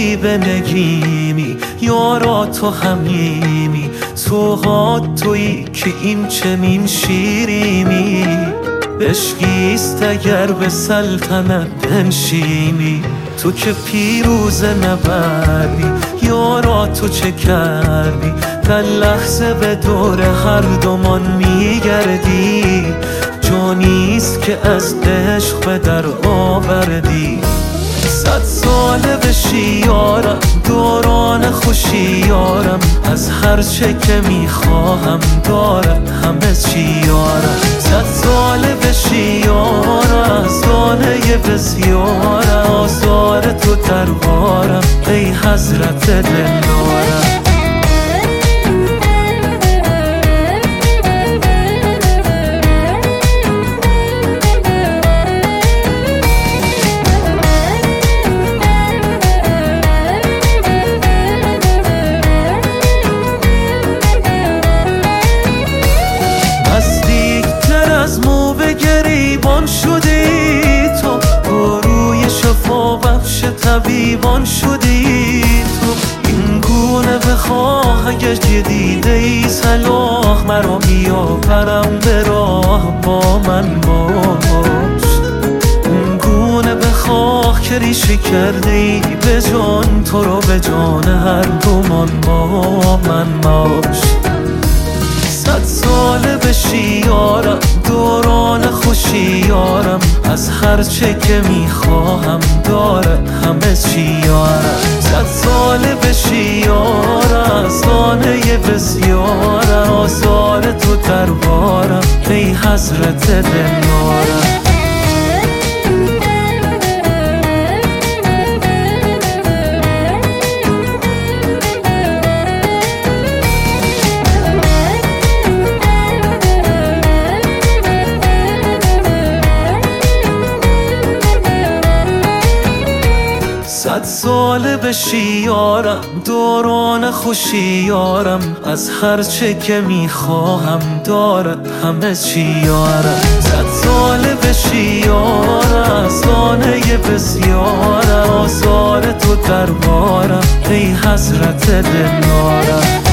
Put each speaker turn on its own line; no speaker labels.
گلی به نگیمی، یارا تو همیمی، تو ها تویی که این چنین شیرینی. عشقیست اگر به سلطنت بنشینی، تو که پیروزه نبردی، یارا تو چه کردی؟ در لحظه به دور هر دومان میگردی، جانیست که از عشق به در آوردی. 100 ساله بشی یارم، دوران خوشی یارم، از هر چه که میخواهم دارم همه چی یارم. 100 ساله بشی یارم، از دانه بسیارم، آثار تو دربارم ای حضرت دلدارم. گریبان شدی تو، روی شفا بخش طبیبان شدی تو. این گونه بخواه اگر که دیده ای صلاح، مرا بیاورم به راه با من باش. این گونه بخواه که ریشه کرده ای به جان، تو رو به جان هر دومان با من باش. 100 ساله بشی یارم، دوران خوشی یارم، از هر چه که میخواهم داره همه چی یارم. 100 ساله بشی یارم، از دانه بسیارم، آثار تو دربارم ای حضرت دلدارم. صد ساله بشی یارم، دوران خوشی یارم، از هر چه که میخواهم دارد همه چی یارم. 100 ساله بشی یارم، از دانه بسیارم، آثار تو دربارم ای حضرت دلدارم.